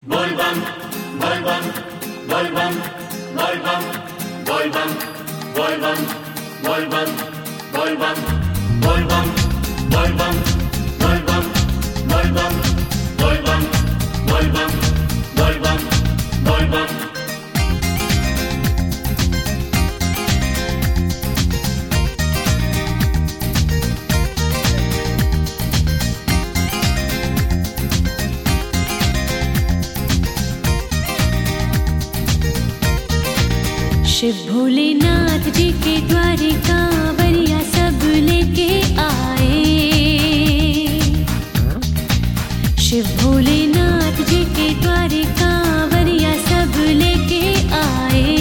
Volvam, volvam, volvam, volvam, volvam, volvam, volvam, volvam, volvam, volvam, volvam, volvam, volvam, volvam, volvam, volvam. Shiv Bholenath ji के द्वारे कांवरिया सब लेके आए। शिव भोलेनाथ जी के द्वारे कांवरिया सब लेके आए।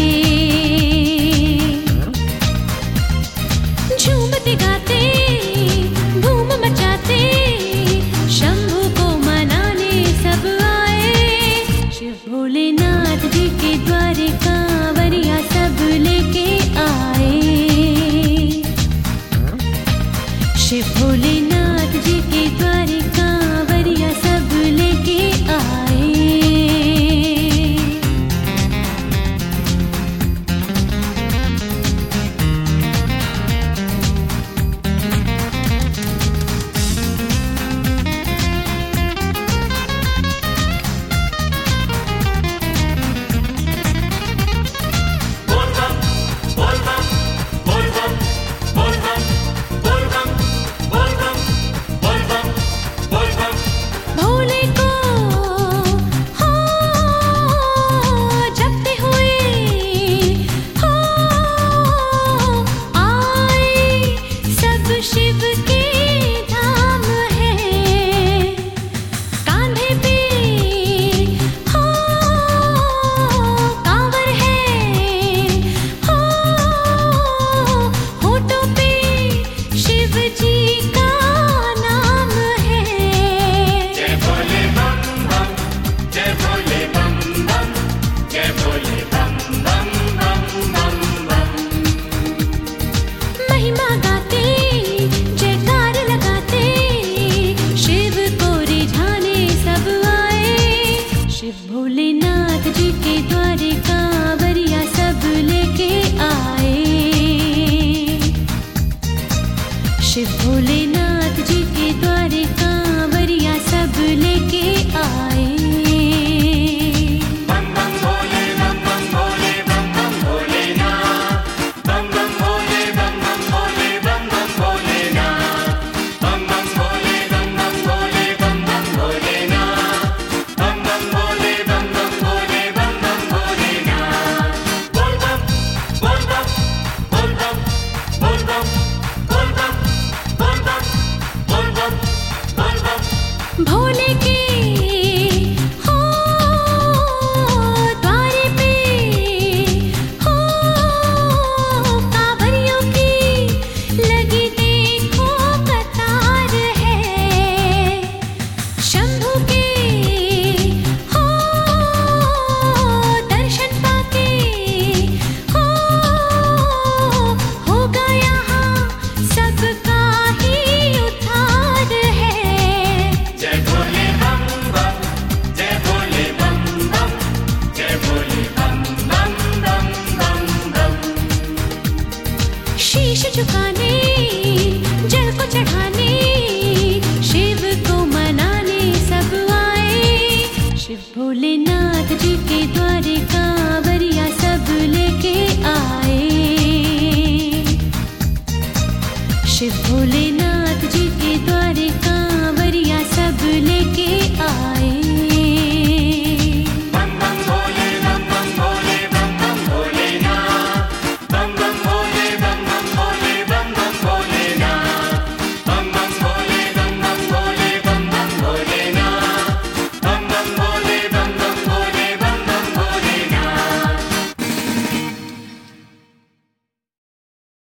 झूमते गाते धूम मचाते शंभू को मनाने सब आए। शिव भोलेनाथ जी के द्वारे कांवरिया सब लेके आए। शिव भोलेनाथ जी के द्वारे कांवरिया सब लेके आए। भोलेनाथ जी के द्वारे कांवरिया सब लेके आए। शिव भोलेनाथ जी के द्वारे कांवरिया सब लेके आए। भोले के हो द्वारे पे हो कांवरियों की लगी देखो कतार है। शंभू के हो दर्शन पाके होगा यहाँ सबका ही उद्धार है। शीश झुकाने जल को चढ़ाने शिव को मनाने सब आए। शिव भोलेनाथ जी के द्वारे कांवरिया सब लेके आए। शिव भोलेनाथ जी के द्वारे कांवरिया सब लेके आए।